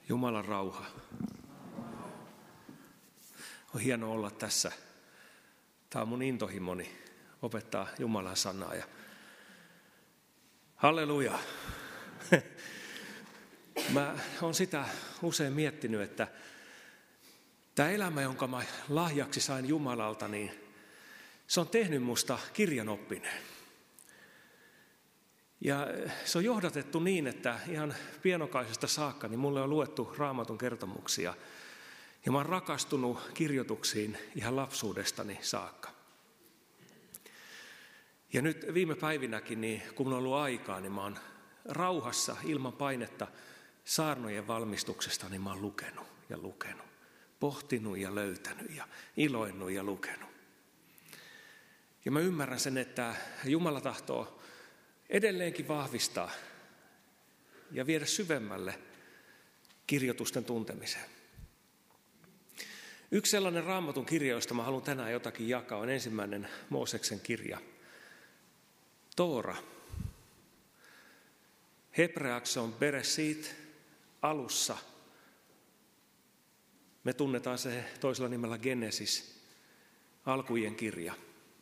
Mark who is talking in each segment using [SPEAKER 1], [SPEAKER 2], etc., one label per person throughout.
[SPEAKER 1] Jumalan rauha. On hienoa olla tässä. Tämä on mun intohimoni opettaa Jumalan sanaa. Ja halleluja. Mä oon sitä usein miettinyt, että tämä elämä, jonka mä lahjaksi sain Jumalalta, niin se on tehnyt musta kirjanoppineen. Ja se on johdatettu niin, että ihan pienokaisesta saakka niin mulle on luettu Raamatun kertomuksia. Ja mä oon rakastunut kirjoituksiin ihan lapsuudestani saakka. Ja nyt viime päivinäkin, niin kun mulla on ollut aikaa, niin mä oon rauhassa ilman painetta saarnojen valmistuksesta, niin mä oon lukenut ja lukenut. Pohtinut ja löytänyt ja iloinnut ja lukenut. Ja mä ymmärrän sen, että Jumala tahtoo edelleenkin vahvistaa ja viedä syvemmälle kirjoitusten tuntemiseen. Yksi sellainen Raamatun kirja, josta mä haluan tänään jotakin jakaa, on 1. Mooseksen kirja. Toora. Hebreaksi on Bereshit, alussa. Me tunnetaan se toisella nimellä Genesis, alkujen kirja.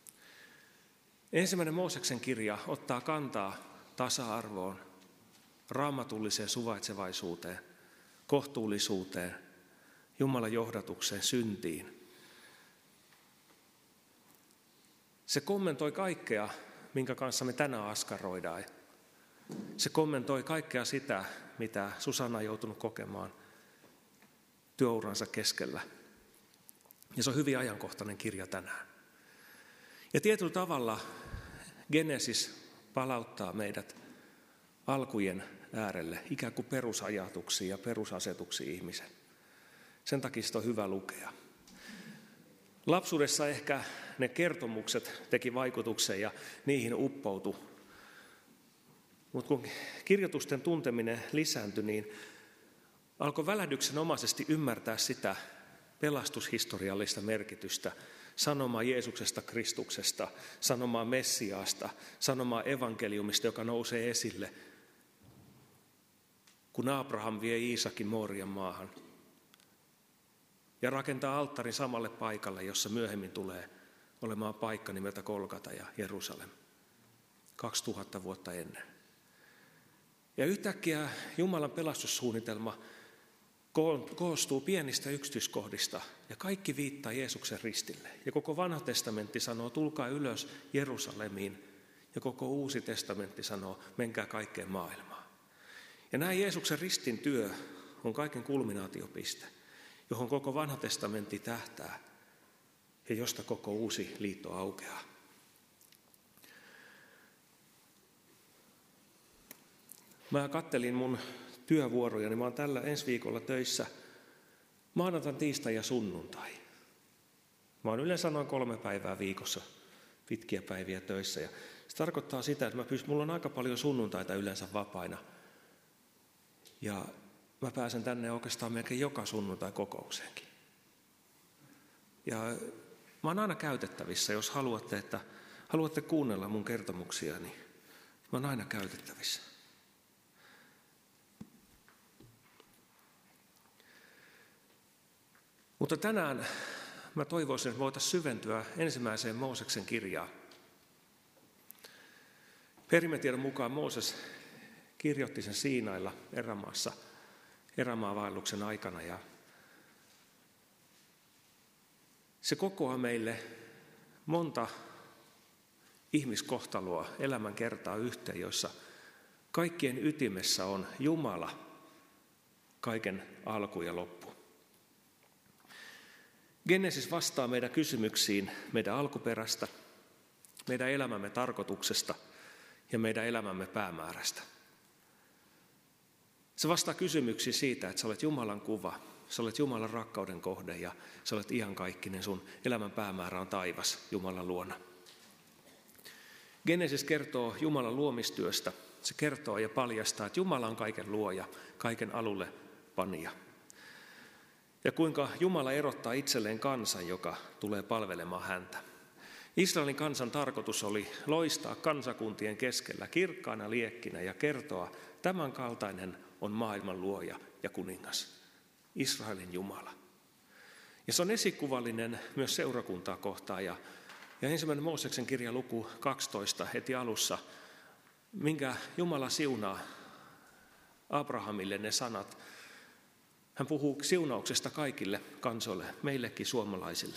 [SPEAKER 1] 1. Mooseksen kirja ottaa kantaa tasa-arvoon, raamatulliseen suvaitsevaisuuteen, kohtuullisuuteen, Jumalan johdatukseen, syntiin. Se kommentoi kaikkea, minkä kanssa me tänään askaroidaan. Se kommentoi kaikkea sitä, mitä Susanna on joutunut kokemaan työuransa keskellä. Ja se on hyvin ajankohtainen kirja tänään. Ja tietyllä tavalla Genesis palauttaa meidät alkujen äärelle, ikään kuin perusajatuksiin ja perusasetuksiin ihmisen. Sen takia sitä on hyvä lukea. Lapsuudessa ehkä ne kertomukset teki vaikutuksen ja niihin uppoutui. Mutta kun kirjoitusten tunteminen lisääntyi, niin alkoi välähdyksenomaisesti ymmärtää sitä pelastushistoriallista merkitystä, sanomaa Jeesuksesta Kristuksesta, sanomaa Messiaasta, sanomaa evankeliumista, joka nousee esille, kun Abraham vie Iisakin Moorian maahan ja rakentaa alttarin samalle paikalle, jossa myöhemmin tulee olemaan paikka nimeltä Golgata ja Jerusalem 2000 vuotta ennen. Ja yhtäkkiä Jumalan pelastussuunnitelma koostuu pienistä yksityiskohdista ja kaikki viittaa Jeesuksen ristille. Ja koko Vanha testamentti sanoo, tulkaa ylös Jerusalemiin. Ja koko Uusi testamentti sanoo, menkää kaikkeen maailmaan. Ja näin Jeesuksen ristin työ on kaiken kulminaatiopiste, johon koko Vanha testamentti tähtää ja josta koko Uusi liitto aukeaa. Mä kattelin mun työvuoroja, niin mä oon tällä ensi viikolla töissä maanantai, tiistai ja sunnuntai. Mä oon yleensä noin 3 päivää viikossa pitkiä päiviä töissä. Ja se tarkoittaa sitä, että mulla on aika paljon sunnuntaita yleensä vapaina. Ja mä pääsen tänne oikeastaan melkein joka sunnuntai kokoukseenkin. Ja mä oon aina käytettävissä, jos haluatte kuunnella mun kertomuksia, niin mä oon aina käytettävissä. Mutta tänään mä toivoisin, että voitaisiin syventyä 1. Mooseksen kirjaan. Perimetiedon mukaan Mooses kirjoitti sen Siinailla erämaassa erämaavaelluksen aikana. Ja se kokoaa meille monta ihmiskohtaloa, elämän kertaa yhteen, joissa kaikkien ytimessä on Jumala, kaiken alku ja loppu. Genesis vastaa meidän kysymyksiin meidän alkuperästä, meidän elämämme tarkoituksesta ja meidän elämämme päämäärästä. Se vastaa kysymyksiin siitä, että sä olet Jumalan kuva, sä olet Jumalan rakkauden kohde ja sä olet iankaikkinen, sun elämän päämäärä on taivas Jumalan luona. Genesis kertoo Jumalan luomistyöstä, se kertoo ja paljastaa, että Jumala on kaiken luoja, kaiken alulle panija. Ja kuinka Jumala erottaa itselleen kansan, joka tulee palvelemaan häntä. Israelin kansan tarkoitus oli loistaa kansakuntien keskellä kirkkaana liekkinä ja kertoa, tämän kaltainen on maailman luoja, ja kuningas, Israelin Jumala. Ja se on esikuvallinen myös seurakuntaa kohtaan. Ja 1. Mooseksen kirja luku 12 heti alussa, minkä Jumala siunaa Abrahamille ne sanat. Hän puhuu siunauksesta kaikille kansoille, meillekin suomalaisille.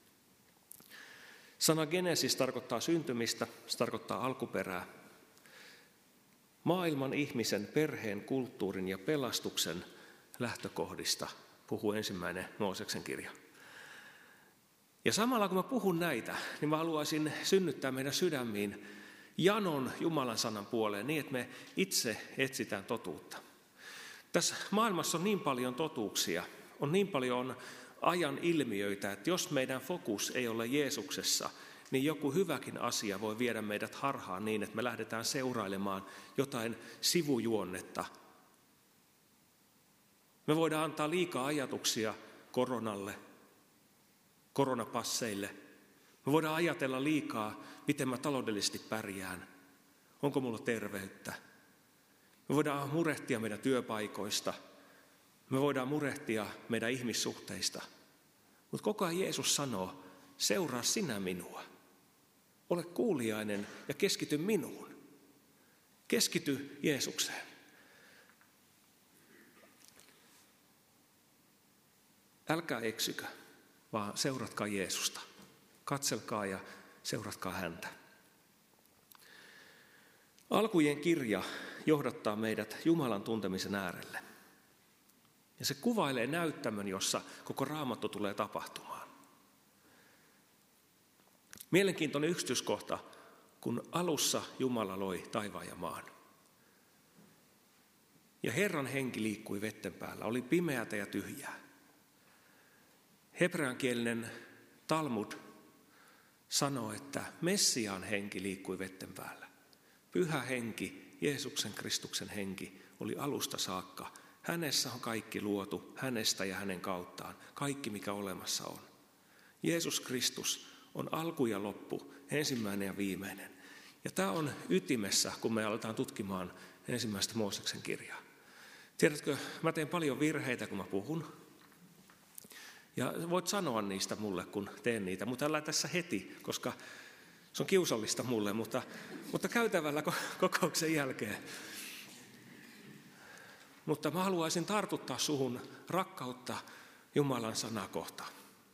[SPEAKER 1] Sana Genesis tarkoittaa syntymistä, se tarkoittaa alkuperää. Maailman, ihmisen, perheen, kulttuurin ja pelastuksen lähtökohdista puhuu 1. Mooseksen kirja. Ja samalla kun mä puhun näitä, niin mä haluaisin synnyttää meidän sydämiin janon Jumalan sanan puoleen niin, että me itse etsitään totuutta. Tässä maailmassa on niin paljon totuuksia, on niin paljon ajan ilmiöitä, että jos meidän fokus ei ole Jeesuksessa, niin joku hyväkin asia voi viedä meidät harhaan niin, että me lähdetään seurailemaan jotain sivujuonnetta. Me voidaan antaa liikaa ajatuksia koronalle, koronapasseille. Me voidaan ajatella liikaa, miten mä taloudellisesti pärjään, onko mulla terveyttä. Me voidaan murehtia meidän työpaikoista, me voidaan murehtia meidän ihmissuhteista. Mutta koko ajan Jeesus sanoo, seuraa sinä minua. Ole kuuliainen ja keskity minuun. Keskity Jeesukseen. Älkää eksykö, vaan seuratkaa Jeesusta. Katselkaa ja seuratkaa häntä. Alkujen kirja johdattaa meidät Jumalan tuntemisen äärelle. Ja se kuvailee näyttämön, jossa koko Raamattu tulee tapahtumaan. Mielenkiintoinen yksityiskohta, kun alussa Jumala loi taivaan ja maan. Ja Herran henki liikkui vetten päällä, oli pimeätä ja tyhjää. Hebreankielinen Talmud sanoo, että Messiaan henki liikkui vetten päällä. Pyhä henki, Jeesuksen Kristuksen henki, oli alusta saakka. Hänessä on kaikki luotu, hänestä ja hänen kauttaan, kaikki mikä olemassa on. Jeesus Kristus on alku ja loppu, ensimmäinen ja viimeinen. Ja tämä on ytimessä, kun me aletaan tutkimaan 1. Mooseksen kirjaa. Tiedätkö, mä teen paljon virheitä, kun mä puhun. Ja voit sanoa niistä mulle, kun teen niitä, mutta älä tässä heti, koska se on kiusallista mulle, mutta käytävällä kokouksen jälkeen. Mutta mä haluaisin tartuttaa suhun rakkautta Jumalan sanaa kohtaan.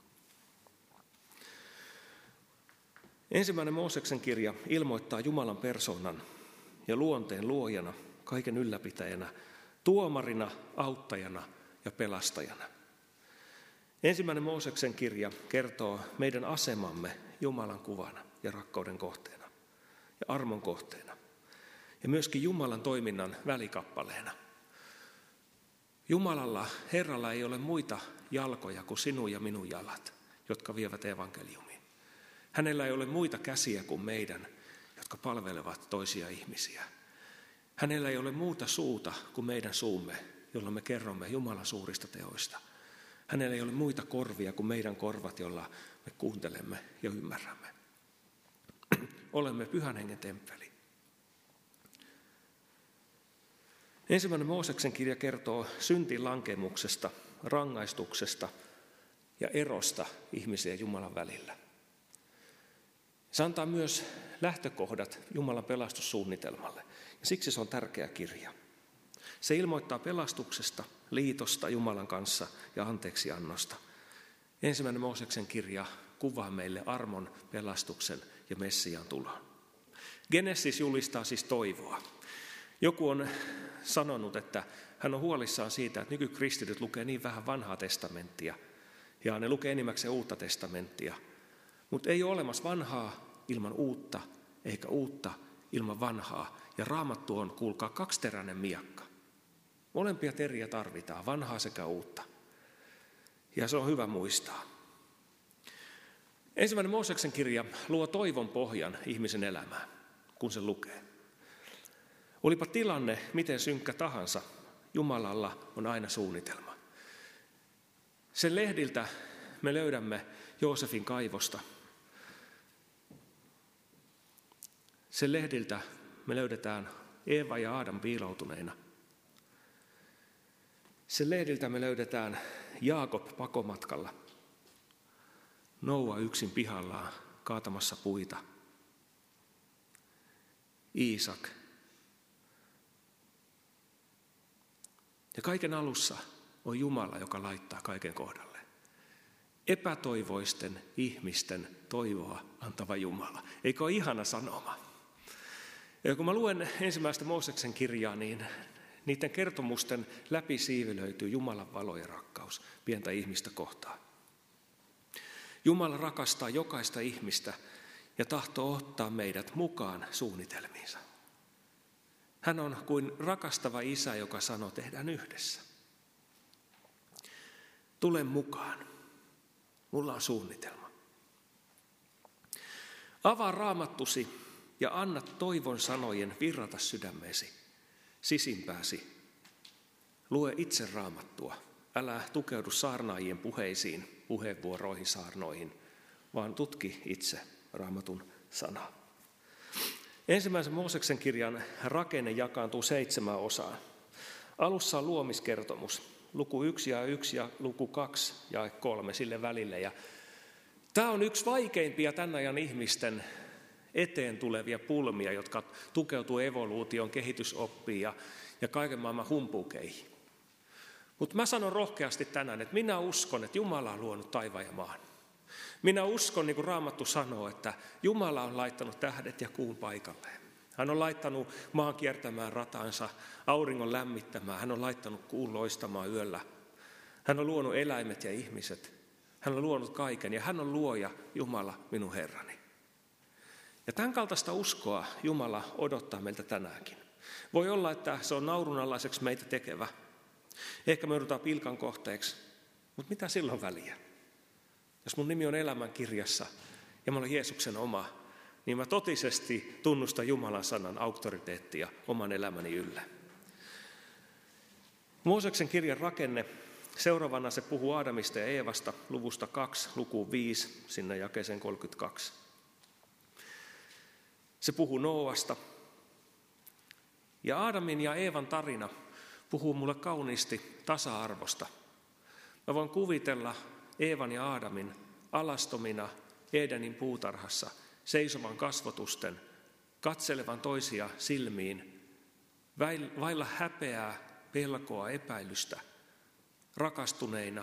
[SPEAKER 1] 1. Mooseksen kirja ilmoittaa Jumalan persoonan ja luonteen luojana, kaiken ylläpitäjänä, tuomarina, auttajana ja pelastajana. 1. Mooseksen kirja kertoo meidän asemamme Jumalan kuvana ja rakkauden kohteena ja armon kohteena ja myöskin Jumalan toiminnan välikappaleena. Jumalalla, Herralla ei ole muita jalkoja kuin sinun ja minun jalat, jotka vievät evankeliumiin. Hänellä ei ole muita käsiä kuin meidän, jotka palvelevat toisia ihmisiä. Hänellä ei ole muuta suuta kuin meidän suumme, jolla me kerromme Jumalan suurista teoista. Hänellä ei ole muita korvia kuin meidän korvat, jolla me kuuntelemme ja ymmärrämme. Olemme Pyhän Hengen temppeli. 1. Mooseksen kirja kertoo syntiin lankemuksesta, rangaistuksesta ja erosta ihmisen ja Jumalan välillä. Se antaa myös lähtökohdat Jumalan pelastussuunnitelmalle, ja siksi se on tärkeä kirja. Se ilmoittaa pelastuksesta, liitosta Jumalan kanssa ja anteeksiannosta. 1. Mooseksen kirja kuvaa meille armon, pelastuksen ja Messiaan tulon. Genesis julistaa siis toivoa. Joku on sanonut, että hän on huolissaan siitä, että nykykristityt lukee niin vähän vanhaa testamenttia ja ne lukee enimmäkseen uutta testamenttia. Mutta ei ole olemassa vanhaa ilman uutta, eikä uutta ilman vanhaa. Ja Raamattu on, kuulkaa, kaksiteräinen miekka. Molempia teriä tarvitaan, vanhaa sekä uutta. Ja se on hyvä muistaa. 1. Mooseksen kirja luo toivon pohjan ihmisen elämään, kun se lukee. Olipa tilanne miten synkkä tahansa, Jumalalla on aina suunnitelma. Sen lehdiltä me löydämme Joosefin kaivosta. Sen lehdiltä me löydetään Eeva ja Adam piiloutuneina. Sen lehdiltä me löydetään Jaakob pakomatkalla. Noa yksin pihallaan kaatamassa puita. Iisak. Ja kaiken alussa on Jumala, joka laittaa kaiken kohdalle. Epätoivoisten ihmisten toivoa antava Jumala. Eikö ole ihana sanoma? Ja kun mä luen ensimmäistä Mooseksen kirjaa, niin niiden kertomusten läpi siivilöityy Jumalan valo ja rakkaus pientä ihmistä kohtaan. Jumala rakastaa jokaista ihmistä ja tahtoo ottaa meidät mukaan suunnitelmiinsa. Hän on kuin rakastava isä, joka sanoo, tehdään yhdessä. Tule mukaan. Mulla on suunnitelma. Avaa raamattusi ja anna toivon sanojen virrata sydämeesi, sisimpääsi. Lue itse raamattua. Älä tukeudu saarnaajien puheisiin, puheenvuoroihin, saarnoihin, vaan tutki itse raamatun sanaa. Ensimmäisen Mooseksen kirjan rakenne jakaantuu 7 osaan. Alussa on luomiskertomus, luku 1 ja luku 2 ja 3 sille välille. Ja tämä on yksi vaikeimpia tämän ajan ihmisten eteen tulevia pulmia, jotka tukeutuu evoluution, kehitysoppiin ja kaiken maailman humpukeihin. Mutta mä sanon rohkeasti tänään, että minä uskon, että Jumala on luonut taivaan ja maan. Minä uskon, niin kuin Raamattu sanoo, että Jumala on laittanut tähdet ja kuun paikalleen. Hän on laittanut maan kiertämään ratansa, auringon lämmittämään. Hän on laittanut kuun loistamaan yöllä. Hän on luonut eläimet ja ihmiset. Hän on luonut kaiken ja hän on luoja, Jumala, minun Herrani. Ja tämän kaltaista uskoa Jumala odottaa meiltä tänäänkin. Voi olla, että se on naurunalaiseksi meitä tekevä. Ehkä me joudutaan pilkan kohteeksi, mutta mitä silloin väliä? Jos mun nimi on elämän kirjassa ja mä olen Jeesuksen oma, niin mä totisesti tunnustan Jumalan sanan auktoriteettia oman elämäni yllä. Mooseksen kirjan rakenne, seuraavana se puhuu Aadamista ja Eevasta, luvusta 2, lukuun 5, sinne jakeeseen 32. Se puhuu Nooasta. Ja Aadamin ja Eevan tarina puhuu mulle kauniisti tasa-arvosta. Mä voin kuvitella Eevan ja Aadamin alastomina Edenin puutarhassa, seisovan kasvotusten, katselevan toisia silmiin, vailla häpeää, pelkoa, epäilystä, rakastuneina.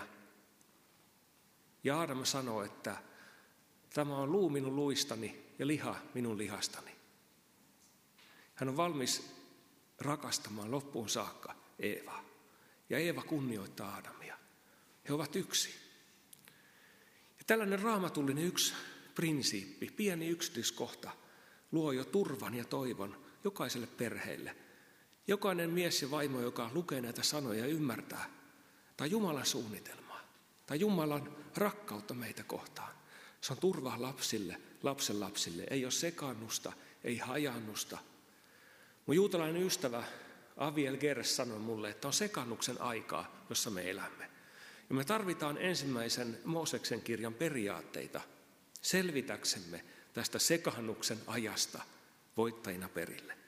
[SPEAKER 1] Ja Aadam sanoo, että tämä on luu minun luistani ja liha minun lihastani. Hän on valmis rakastamaan loppuun saakka Eevaa. Ja Eeva kunnioittaa Aadamia. He ovat yksi. Ja tällainen raamatullinen yksi prinsiippi, pieni yksityiskohta, luo jo turvan ja toivon jokaiselle perheelle. Jokainen mies ja vaimo, joka lukee näitä sanoja ja ymmärtää, tai Jumalan suunnitelmaa, tai Jumalan rakkautta meitä kohtaan. Se on turvaa lapsille, lapsenlapsille. Ei ole sekaannusta, ei hajannusta. Mun juutalainen ystävä Aviel Gers sanoi mulle, että on sekannuksen aikaa, jossa me elämme. Ja me tarvitaan ensimmäisen Mooseksen kirjan periaatteita selvitäksemme tästä sekannuksen ajasta voittajina perille.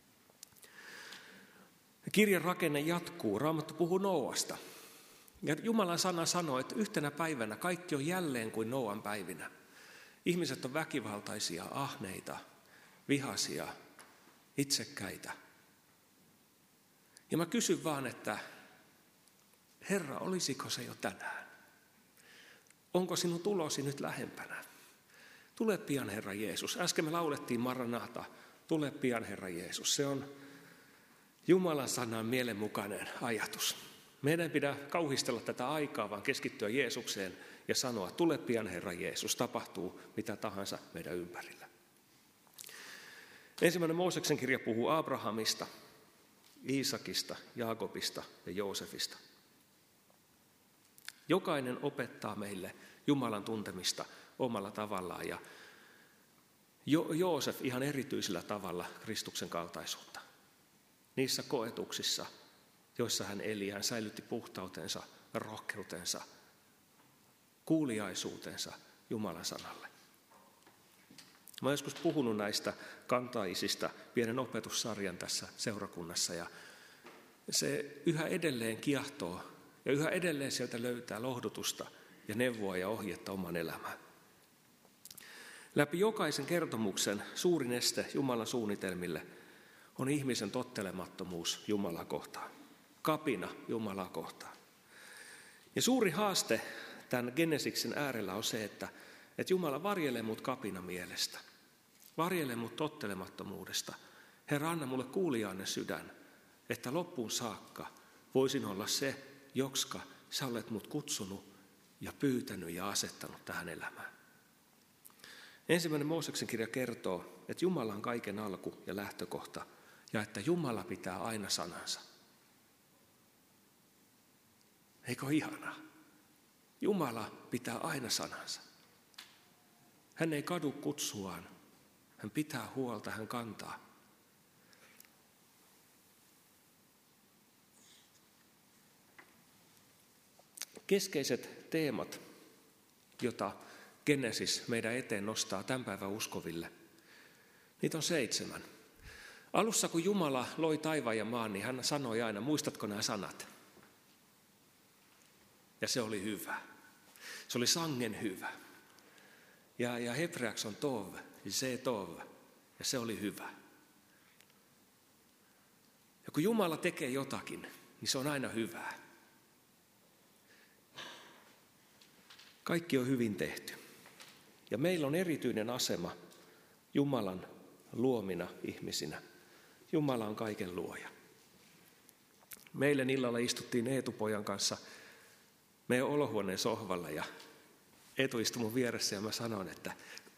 [SPEAKER 1] Kirjan rakenne jatkuu. Raamattu puhuu Nooasta. Ja Jumalan sana sanoo, että yhtenä päivänä kaikki on jälleen kuin Nooan päivinä. Ihmiset on väkivaltaisia, ahneita, vihaisia, itsekkäitä. Ja mä kysyn vaan, että Herra, olisiko se jo tänään? Onko sinun tulosi nyt lähempänä? Tule pian, Herra Jeesus. Äsken me laulettiin Maranata. Tule pian, Herra Jeesus. Se on Jumalan sanan mielenmukainen ajatus. Meidän ei pidä kauhistella tätä aikaa, vaan keskittyä Jeesukseen ja sanoa, tule pian, Herra Jeesus. Tapahtuu mitä tahansa meidän ympärillä. Ensimmäinen Mooseksen kirja puhuu Abrahamista, Iisakista, Jaakobista ja Joosefista. Jokainen opettaa meille Jumalan tuntemista omalla tavallaan ja Joosef ihan erityisellä tavalla Kristuksen kaltaisuutta. Niissä koetuksissa, joissa hän eli, hän säilytti puhtautensa, rohkeutensa, kuuliaisuutensa Jumalan sanalle. Mä olen joskus puhunut näistä kantaisista pienen opetussarjan tässä seurakunnassa ja se yhä edelleen kiehtoo Ja yhä edelleen sieltä löytää lohdutusta ja neuvoa ja ohjetta oman elämään. Läpi jokaisen kertomuksen suurin este Jumalan suunnitelmille on ihmisen tottelemattomuus Jumalaa kohtaan. Kapina Jumalaa kohtaan. Ja suuri haaste tämän Genesiksen äärellä on se, että Jumala varjelee mut kapina mielestä. Varjelee mut tottelemattomuudesta. Herra, anna mulle kuuliainen sydän, että loppuun saakka voisin olla se, jokska sä olet mut kutsunut ja pyytänyt ja asettanut tähän elämään. Ensimmäinen Mooseksen kirja kertoo, että Jumala on kaiken alku ja lähtökohta ja että Jumala pitää aina sanansa. Eikö ole ihanaa? Jumala pitää aina sanansa. Hän ei kadu kutsuaan. Hän pitää huolta, hän kantaa. Keskeiset teemat, jota Genesis meidän eteen nostaa tämän päivän uskoville, niitä on 7. Alussa kun Jumala loi taivaan ja maan, niin hän sanoi aina, muistatko nämä sanat? Ja se oli hyvä. Se oli sangen hyvä. Ja hebreaksi on tov, se tov, ja se oli hyvä. Ja kun Jumala tekee jotakin, niin se on aina hyvää. Kaikki on hyvin tehty. Ja meillä on erityinen asema Jumalan luomina ihmisinä. Jumala on kaiken luoja. Meille illalla istuttiin Eetu-pojan kanssa meidän olohuoneen sohvalla ja Eetu istui mun vieressä ja mä sanoin, että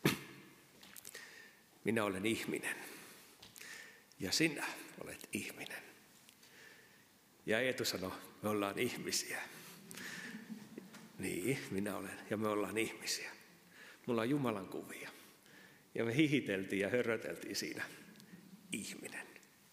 [SPEAKER 1] minä olen ihminen ja sinä olet ihminen. Ja Eetu sanoi, me ollaan ihmisiä. Niin, minä olen ja me ollaan ihmisiä. Mulla on Jumalan kuvia. Ja me hihiteltiin ja hörröteltiin siinä. Ihminen.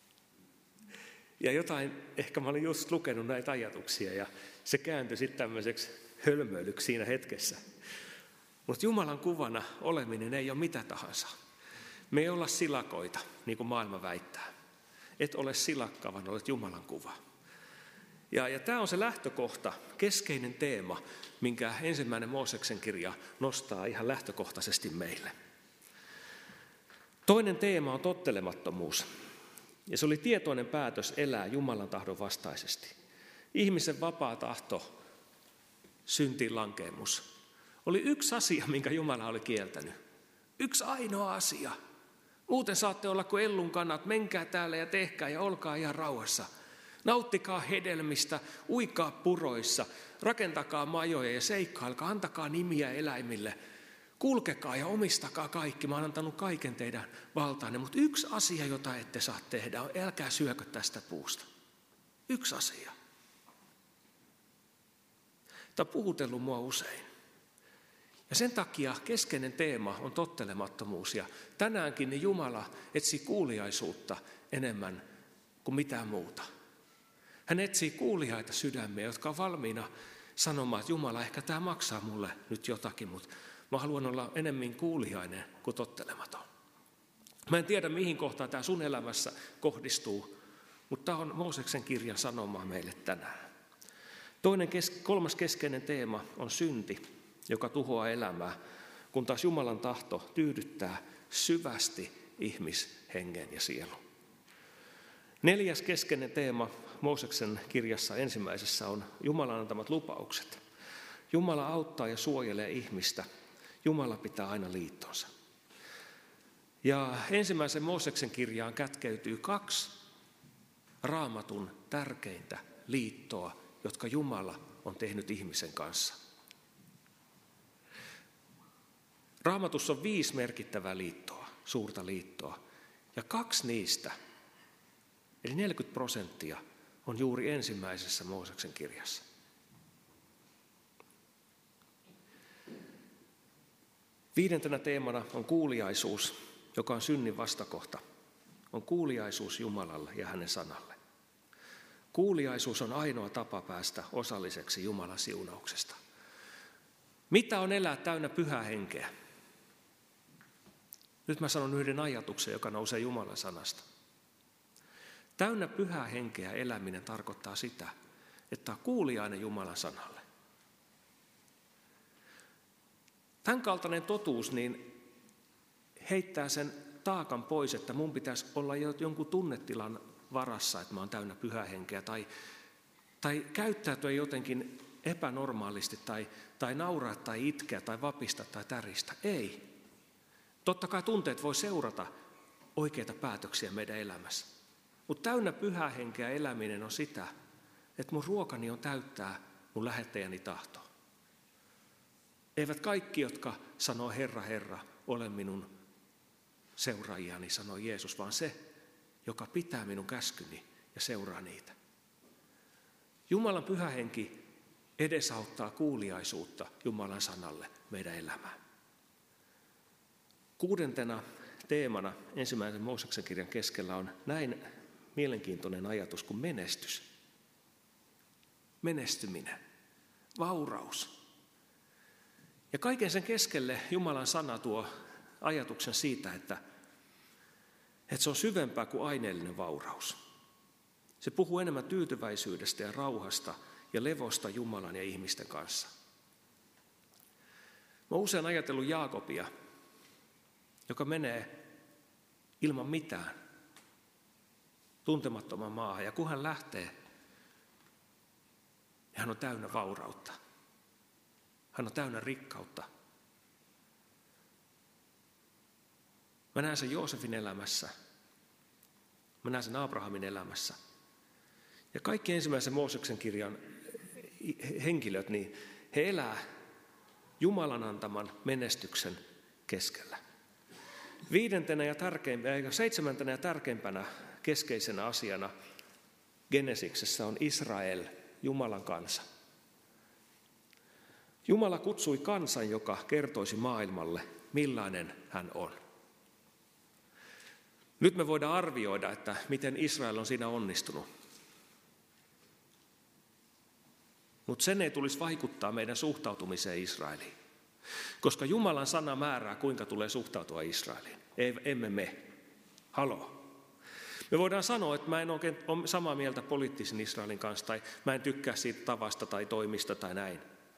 [SPEAKER 1] Ja jotain, ehkä mä olin just lukenut näitä ajatuksia ja se kääntyi sitten tämmöiseksi hölmöilyksi siinä hetkessä. Mutta Jumalan kuvana oleminen ei ole mitä tahansa. Me ei olla silakoita, niin kuin maailma väittää. Et ole silakka, vaan olet Jumalan kuva. Ja tämä on se lähtökohta, keskeinen teema, minkä ensimmäinen Mooseksen kirja nostaa ihan lähtökohtaisesti meille. Toinen teema on tottelemattomuus. Ja se oli tietoinen päätös elää Jumalan tahdon vastaisesti. Ihmisen vapaa tahto, syntiin lankeemus, oli yksi asia, minkä Jumala oli kieltänyt. Yksi ainoa asia. Muuten saatte olla kuin ellun kanat, menkää täällä ja tehkää ja olkaa ihan rauhassa. Nauttikaa hedelmistä, uikaa puroissa, rakentakaa majoja ja seikkailkaa, antakaa nimiä eläimille. Kulkekaa ja omistakaa kaikki, mä oon antanut kaiken teidän valtaanne, mutta yksi asia, jota ette saa tehdä, on älkää syökö tästä puusta. Yksi asia. Tämä on puhutellut mua usein. Ja sen takia keskeinen teema on tottelemattomuus ja tänäänkin niin Jumala etsii kuuliaisuutta enemmän kuin mitään muuta. Hän etsii kuuliaita sydämiä, jotka on valmiina sanomaan, että Jumala, ehkä tämä maksaa mulle nyt jotakin, mutta mä haluan olla enemmän kuuliainen kuin tottelematon. Mä en tiedä, mihin kohtaan tämä sun elämässä kohdistuu, mutta tämä on Mooseksen kirjan sanomaa meille tänään. Kolmas keskeinen teema on synti, joka tuhoaa elämää, kun taas Jumalan tahto tyydyttää syvästi ihmishengen ja sielun. 4. keskeinen teema Mooseksen kirjassa ensimmäisessä on Jumalan antamat lupaukset. Jumala auttaa ja suojelee ihmistä. Jumala pitää aina liittonsa. Ja ensimmäisen Mooseksen kirjaan kätkeytyy 2 Raamatun tärkeintä liittoa, jotka Jumala on tehnyt ihmisen kanssa. Raamatussa on 5 merkittävää liittoa, suurta liittoa, ja 2 niistä, eli 40%, on juuri ensimmäisessä Mooseksen kirjassa. Viidentenä teemana on kuuliaisuus, joka on synnin vastakohta. On kuuliaisuus Jumalalle ja hänen sanalle. Kuuliaisuus on ainoa tapa päästä osalliseksi Jumalan siunauksesta. Mitä on elää täynnä pyhää henkeä? Nyt mä sanon yhden ajatuksen, joka nousee Jumalan sanasta. Täynnä pyhää henkeä eläminen tarkoittaa sitä, että on kuuliainen Jumalan sanalle. Tämän kaltainen totuus niin heittää sen taakan pois, että mun pitäisi olla jonkun tunnetilan varassa, että mä oon täynnä Pyhää Henkeä, tai käyttäytyä jotenkin epänormaalisti, tai nauraa, tai itkeä, tai vapista, tai täristä. Ei. Totta kai tunteet voi seurata oikeita päätöksiä meidän elämässä. Mutta täynnä Pyhää Henkeä eläminen on sitä, että mun ruokani on täyttää mun lähettäjäni tahtoa. Eivät kaikki, jotka sanoo Herra, Herra, ole minun seuraajiani, sanoo Jeesus, vaan se, joka pitää minun käskyni ja seuraa niitä. Jumalan Pyhä Henki edesauttaa kuuliaisuutta Jumalan sanalle meidän elämään. 6. teemana 1. Mooseksen kirjan keskellä on näin mielenkiintoinen ajatus kuin menestys. Menestyminen, vauraus. Ja kaiken sen keskelle Jumalan sana tuo ajatuksen siitä, että se on syvempää kuin aineellinen vauraus. Se puhuu enemmän tyytyväisyydestä ja rauhasta ja levosta Jumalan ja ihmisten kanssa. Mä oon usein ajatellut Jaakobia, joka menee ilman mitään tuntemattoman maahan. Ja kun hän lähtee, niin hän on täynnä vaurautta. Hän on täynnä rikkautta. Mä näen sen Joosefin elämässä. Mä näen sen Abrahamin elämässä. Ja kaikki 1. Mooseksen kirjan henkilöt, niin he elää Jumalan antaman menestyksen keskellä. 7. ja tärkeimpänä keskeisenä asiana Genesiksessä on Israel, Jumalan kansa. Jumala kutsui kansan, joka kertoisi maailmalle, millainen hän on. Nyt me voidaan arvioida, että miten Israel on siinä onnistunut. Mutta sen ei tulisi vaikuttaa meidän suhtautumiseen Israeliin. Koska Jumalan sana määrää, kuinka tulee suhtautua Israeliin. Emme me. Haloo. Me voidaan sanoa, että mä en oikein ole samaa mieltä poliittisen Israelin kanssa, tai mä en tykkää siitä tavasta tai toimista tai näin.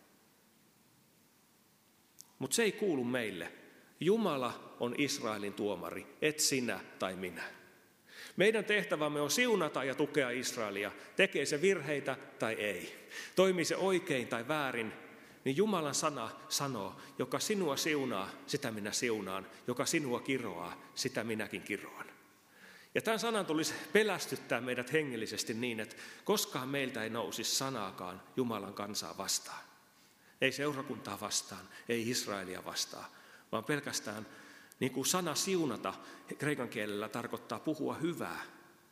[SPEAKER 1] Mutta se ei kuulu meille. Jumala on Israelin tuomari, et sinä tai minä. Meidän tehtävämme on siunata ja tukea Israelia, tekee se virheitä tai ei. Toimii se oikein tai väärin, niin Jumalan sana sanoo, joka sinua siunaa, sitä minä siunaan, joka sinua kiroaa, sitä minäkin kiroan. Ja tämän sanan tulisi pelästyttää meidät hengellisesti niin, että koskaan meiltä ei nousisi sanaakaan Jumalan kansaa vastaan. Ei seurakuntaa vastaan, ei Israelia vastaan, vaan pelkästään niin kuin sana siunata kreikan kielellä tarkoittaa puhua hyvää.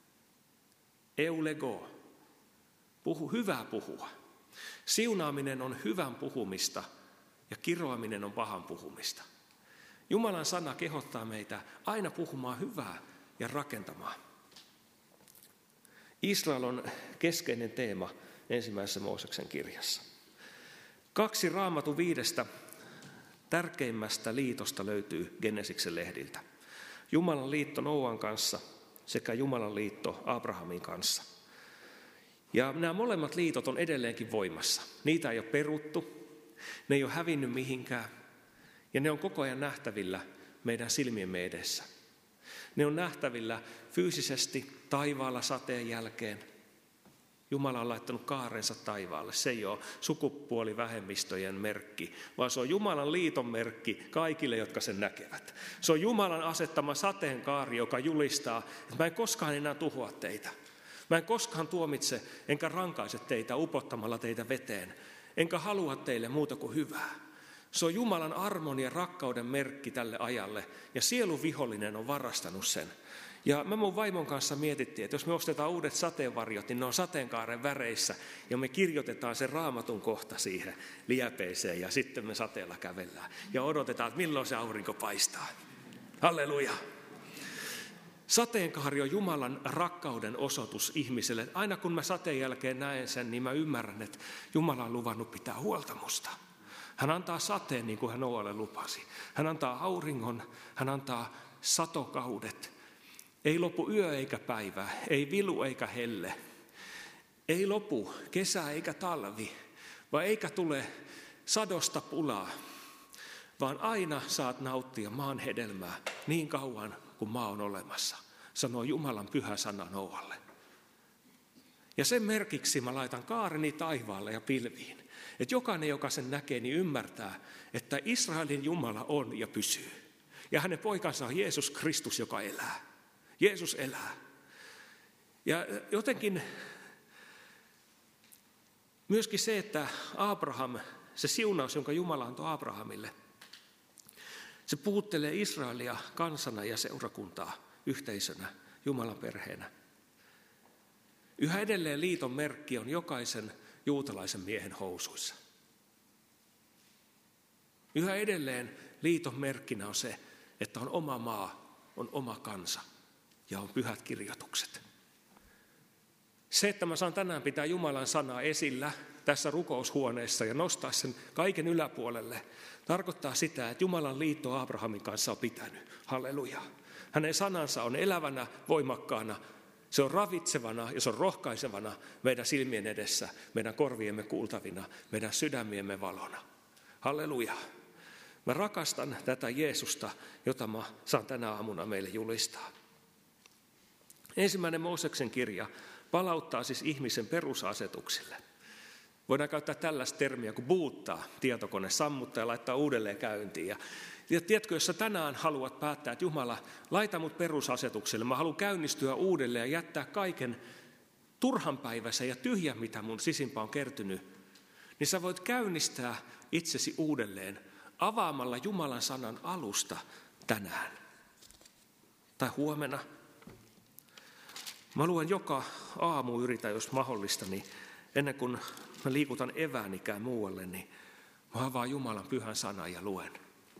[SPEAKER 1] Eulego, hyvää puhua. Siunaaminen on hyvän puhumista ja kiroaminen on pahan puhumista. Jumalan sana kehottaa meitä aina puhumaan hyvää ja rakentamaan. Israel on keskeinen teema 1. Mooseksen kirjassa. 2 Raamatun 5 tärkeimmästä liitosta löytyy Genesiksen lehdiltä. Jumalan liitto Noan kanssa sekä Jumalan liitto Abrahamin kanssa. Ja nämä molemmat liitot on edelleenkin voimassa. Niitä ei ole peruttu, ne ei ole hävinnyt mihinkään ja ne on koko ajan nähtävillä meidän silmiemme edessä. Ne on nähtävillä fyysisesti taivaalla sateen jälkeen. Jumala on laittanut kaarensa taivaalle. Se ei ole sukupuolivähemmistöjen merkki, vaan se on Jumalan liiton merkki kaikille, jotka sen näkevät. Se on Jumalan asettama sateenkaari, joka julistaa, että mä en koskaan enää tuhoa teitä. Mä en koskaan tuomitse enkä rankaise teitä upottamalla teitä veteen. Enkä halua teille muuta kuin hyvää. Se on Jumalan armon ja rakkauden merkki tälle ajalle ja sielun vihollinen on varastanut sen. Ja me mun vaimon kanssa mietittiin, että jos me ostetaan uudet sateenvarjot, niin ne on sateenkaaren väreissä ja me kirjoitetaan se Raamatun kohta siihen liepeeseen ja sitten me sateella kävellään. Ja odotetaan, että milloin se aurinko paistaa. Halleluja! Sateenkaari on Jumalan rakkauden osoitus ihmiselle. Aina kun mä sateen jälkeen näen sen, niin mä ymmärrän, että Jumala on luvannut pitää huolta musta. Hän antaa sateen niin kuin hän Noalle lupasi. Hän antaa auringon, hän antaa satokaudet. Ei lopu yö eikä päivä, ei vilu eikä helle. Ei lopu kesä eikä talvi, vaan eikä tule sadosta pulaa, vaan aina saat nauttia maan hedelmää niin kauan kuin maa on olemassa, sanoo Jumalan pyhä sana Nooalle. Ja sen merkiksi mä laitan kaareni taivaalle ja pilviin, että jokainen, joka sen näkee, niin ymmärtää, että Israelin Jumala on ja pysyy. Ja hänen poikansa on Jeesus Kristus, joka elää. Jeesus elää. Ja jotenkin myöskin se, että Abraham, se siunaus, jonka Jumala antoi Abrahamille, se puhuttelee Israelia kansana ja seurakuntaa yhteisönä, Jumalan perheenä. Yhä edelleen liiton merkki on jokaisen juutalaisen miehen housuissa. Yhä edelleen liiton merkkinä on se, että on oma maa, on oma kansa ja on pyhät kirjoitukset. Se, että mä saan tänään pitää Jumalan sanaa esillä tässä rukoushuoneessa ja nostaa sen kaiken yläpuolelle, tarkoittaa sitä, että Jumalan liitto Abrahamin kanssa on pitänyt. Halleluja. Hänen sanansa on elävänä, voimakkaana, se on ravitsevana ja se on rohkaisevana meidän silmien edessä, meidän korviemme kuultavina, meidän sydämiemme valona. Halleluja. Mä rakastan tätä Jeesusta, jota mä saan tänä aamuna meille julistaa. 1. Mooseksen kirja palauttaa siis ihmisen perusasetuksille. Voidaan käyttää tällaista termiä kuin boottaa tietokone, sammuttaa ja laittaa uudelleen käyntiin. Ja tiedätkö, jos sä tänään haluat päättää, että Jumala, laita mut perusasetukselle, mä haluan käynnistyä uudelleen ja jättää kaiken turhanpäiväisen ja tyhjän, mitä mun sisimpään on kertynyt, niin sä voit käynnistää itsesi uudelleen avaamalla Jumalan sanan alusta tänään tai huomenna. Mä luen joka aamu, yritän jos mahdollista, niin ennen kuin mä liikutan eväänikään muualle, niin mä avaan Jumalan pyhän sanan ja luen.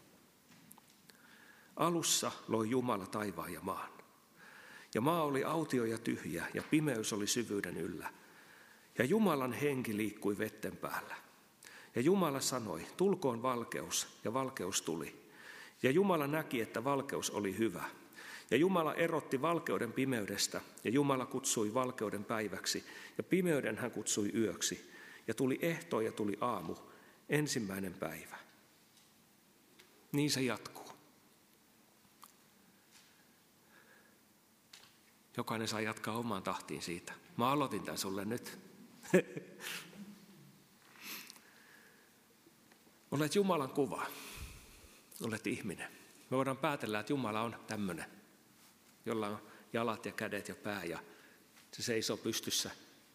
[SPEAKER 1] Alussa loi Jumala taivaan ja maan. Ja maa oli autio ja tyhjä, ja pimeys oli syvyyden yllä. Ja Jumalan henki liikkui vetten päällä. Ja Jumala sanoi, tulkoon valkeus, ja valkeus tuli. Ja Jumala näki, että valkeus oli hyvä. Ja Jumala erotti valkeuden pimeydestä, ja Jumala kutsui valkeuden päiväksi, ja pimeyden hän kutsui yöksi. Ja tuli ehtoo ja tuli aamu, ensimmäinen päivä. Niin se jatkuu. Jokainen saa jatkaa omaan tahtiin siitä. Mä aloitin tämän sulle nyt. Olet Jumalan kuva. Olet ihminen. Me voidaan päätellä, että Jumala on tämmöinen, jolla on jalat ja kädet ja pää ja se seisoo pystyssä.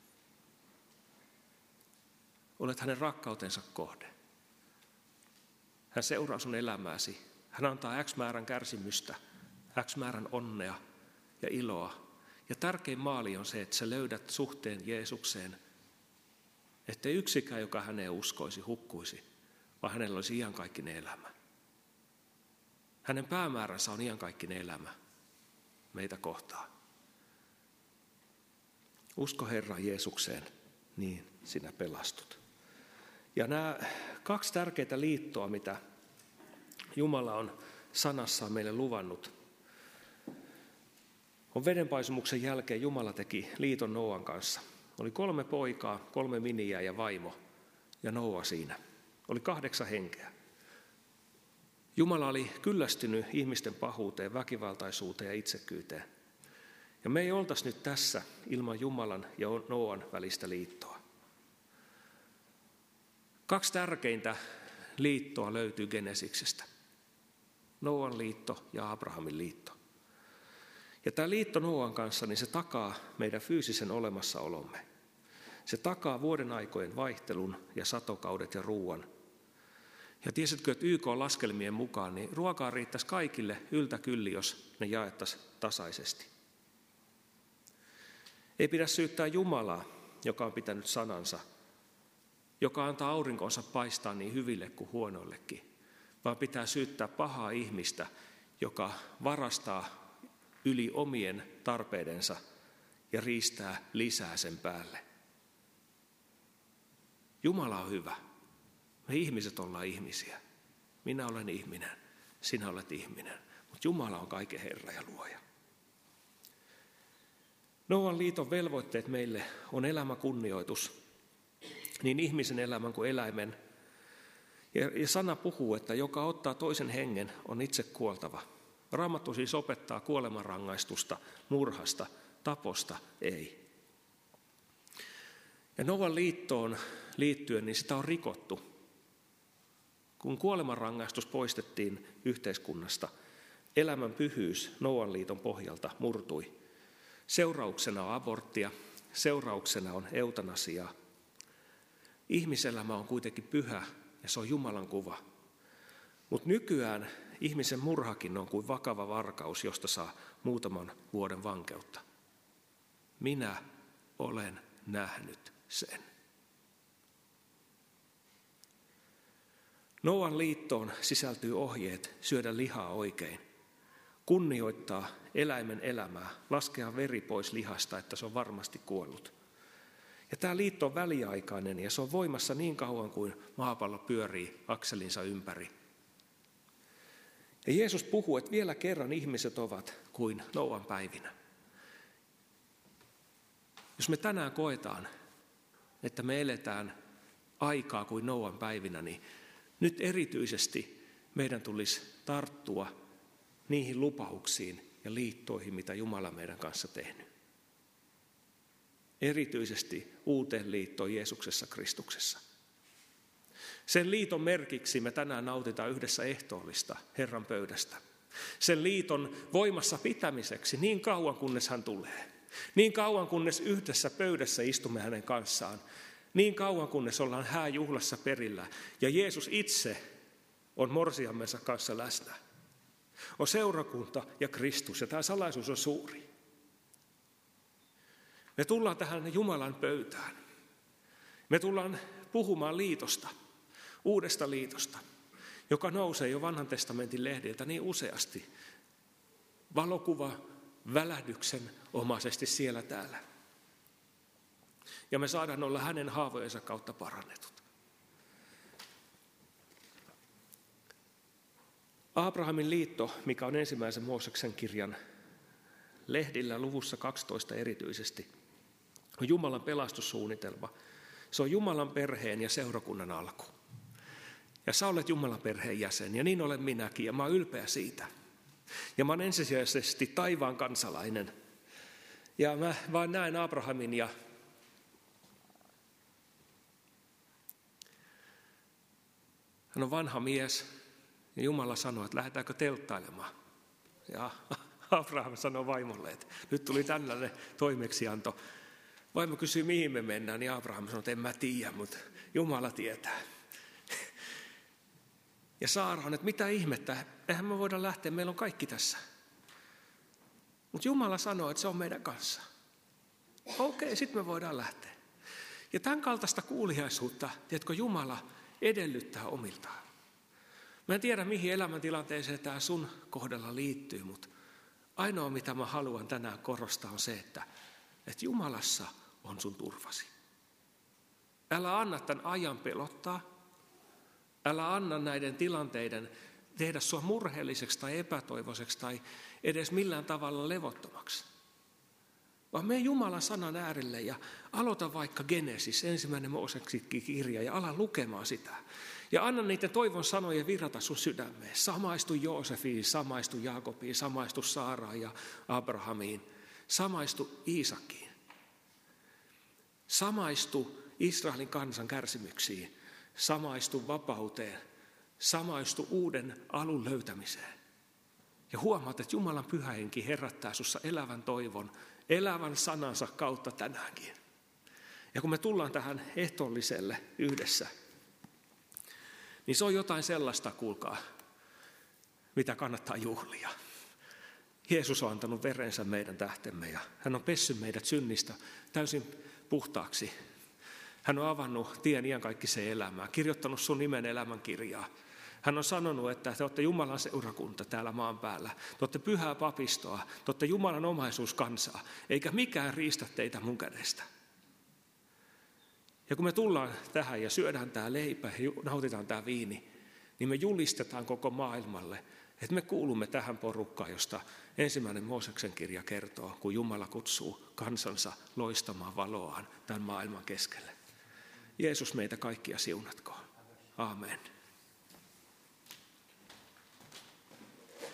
[SPEAKER 1] Olet hänen rakkautensa kohde. Hän seuraa sun elämääsi. Hän antaa X määrän kärsimystä, X määrän onnea ja iloa. Ja tärkein maali on se, että sä löydät suhteen Jeesukseen, ettei yksikään, joka häneen uskoisi, hukkuisi, vaan hänellä olisi iankaikkinen elämä. Hänen päämääränsä on iankaikkinen elämä meitä kohtaan. Usko Herran Jeesukseen, niin sinä pelastut. Ja nämä kaksi tärkeää liittoa, mitä Jumala on sanassaan meille luvannut, on vedenpaisumuksen jälkeen Jumala teki liiton Nooan kanssa. Oli 3 poikaa, 3 miniää ja vaimo ja Nooa siinä. Oli 8 henkeä. Jumala oli kyllästynyt ihmisten pahuuteen, väkivaltaisuuteen ja itsekkyyteen. Ja me ei oltaisi nyt tässä ilman Jumalan ja Nooan välistä liittoa. 2 tärkeintä liittoa löytyy Genesiksestä. Nooan liitto ja Abrahamin liitto. Ja tämä liitto Nooan kanssa, niin se takaa meidän fyysisen olemassaolomme. Se takaa vuoden aikojen vaihtelun ja satokaudet ja ruuan. Ja tiesitkö, että YK-laskelmien mukaan niin ruokaa riittäisi kaikille yltäkylli, jos ne jaettaisiin tasaisesti. Ei pidä syyttää Jumalaa, joka on pitänyt sanansa, joka antaa aurinkonsa paistaa niin hyville kuin huonoillekin, vaan pitää syyttää pahaa ihmistä, joka varastaa yli omien tarpeidensa ja riistää lisää sen päälle. Jumala on hyvä. Me ihmiset ollaan ihmisiä. Minä olen ihminen, sinä olet ihminen. Mutta Jumala on kaiken Herra ja luoja. Noan liiton velvoitteet meille on elämäkunnioitus, niin ihmisen elämän kuin eläimen. Ja sana puhuu, että joka ottaa toisen hengen, on itse kuoltava. Raamattu siis opettaa kuolemanrangaistusta, murhasta, taposta ei. Ja Noan liittoon liittyen, niin sitä on rikottu. Kun kuolemanrangaistus poistettiin yhteiskunnasta, elämän pyhyys Noan liiton pohjalta murtui. Seurauksena on aborttia, seurauksena on eutanasiaa. Ihmiselämä on kuitenkin pyhä ja se on Jumalan kuva. Mutta nykyään ihmisen murhakin on kuin vakava varkaus, josta saa muutaman vuoden vankeutta. Minä olen nähnyt sen. Noan liittoon sisältyy ohjeet syödä lihaa oikein, kunnioittaa eläimen elämää, laskea veri pois lihasta, että se on varmasti kuollut. Ja tämä liitto on väliaikainen ja se on voimassa niin kauan kuin maapallo pyörii akselinsa ympäri. Ja Jeesus puhuu, että vielä kerran ihmiset ovat kuin Noan päivinä. Jos me tänään koetaan, että me eletään aikaa kuin Noan päivinä, niin nyt erityisesti meidän tulisi tarttua niihin lupauksiin ja liittoihin, mitä Jumala meidän kanssa tehnyt. Erityisesti uuteen liittoon Jeesuksessa Kristuksessa. Sen liiton merkiksi me tänään nautitaan yhdessä ehtoollista Herran pöydästä. Sen liiton voimassa pitämiseksi niin kauan kunnes hän tulee. Niin kauan kunnes yhdessä pöydässä istumme hänen kanssaan. Niin kauan kunnes ollaan hääjuhlassa perillä ja Jeesus itse on morsiammensa kanssa läsnä. On seurakunta ja Kristus ja tämä salaisuus on suuri. Me tullaan tähän Jumalan pöytään. Me tullaan puhumaan liitosta, uudesta liitosta, joka nousee jo Vanhan testamentin lehdiltä niin useasti. Valokuva välähdyksen omaisesti siellä täällä. Ja me saadaan olla hänen haavojensa kautta parannetut. Abrahamin liitto, mikä on ensimmäisen Mooseksen kirjan lehdillä luvussa 12 erityisesti, on Jumalan pelastussuunnitelma. Se on Jumalan perheen ja seurakunnan alku. Ja sä olet Jumalan perheen jäsen ja niin olen minäkin ja mä oon ylpeä siitä. Ja mä oon ensisijaisesti taivaan kansalainen. Ja mä vaan näen Abrahamin ja hän on vanha mies ja Jumala sanoi, että lähdetäänkö telttailemaan. Ja Abraham sanoi vaimolle, että nyt tuli tällainen toimeksianto. Vaimo kysyi, mihin me mennään, niin Abraham sanoi, että en mä tiedä, mutta Jumala tietää. Ja Saara on, että mitä ihmettä, eihän me voida lähteä, meillä on kaikki tässä. Mutta Jumala sanoi, että se on meidän kanssa. Okei, sitten me voidaan lähteä. Ja tämän kaltaista kuuliaisuutta, tiedätkö, Jumala edellyttää omiltaan. Mä en tiedä, mihin elämäntilanteeseen tämä sun kohdalla liittyy, mutta ainoa, mitä mä haluan tänään korostaa, on se, että Jumalassa on sun turvasi. Älä anna tämän ajan pelottaa. Älä anna näiden tilanteiden tehdä sua murheelliseksi tai epätoivoiseksi tai edes millään tavalla levottomaksi. Vaan mene Jumalan sanan äärelle ja aloita vaikka Genesis, 1. Mooseksen kirja, ja ala lukemaan sitä. Ja anna niiden toivon sanojen virrata sun sydämeen. Samaistu Joosefiin, samaistu Jaakobiin, samaistu Saaraan ja Abrahamiin. Samaistu Iisakiin. Samaistu Israelin kansan kärsimyksiin. Samaistu vapauteen. Samaistu uuden alun löytämiseen. Ja huomaat, että Jumalan pyhä henki herättää sussa elävän toivon, elävän sanansa kautta tänäänkin. Ja kun me tullaan tähän ehtoolliselle yhdessä, niin se on jotain sellaista, kuulkaa, mitä kannattaa juhlia. Jeesus on antanut verensä meidän tähtemme ja hän on pessy meidät synnistä täysin puhtaaksi. Hän on avannut tien iankaikkiseen elämään, kirjoittanut sun nimen elämänkirjaa. Hän on sanonut, että te olette Jumalan seurakunta täällä maan päällä. Te olette pyhää papistoa, te olette Jumalan omaisuuskansaa, eikä mikään riistä teitä mun kädestä. Ja kun me tullaan tähän ja syödään tämä leipä ja nautitaan tämä viini, niin me julistetaan koko maailmalle, Että me kuulumme tähän porukkaan, josta 1. Mooseksen kirja kertoo, kun Jumala kutsuu kansansa loistamaan valoaan tämän maailman keskelle. Jeesus meitä kaikkia siunatkoon. Aamen.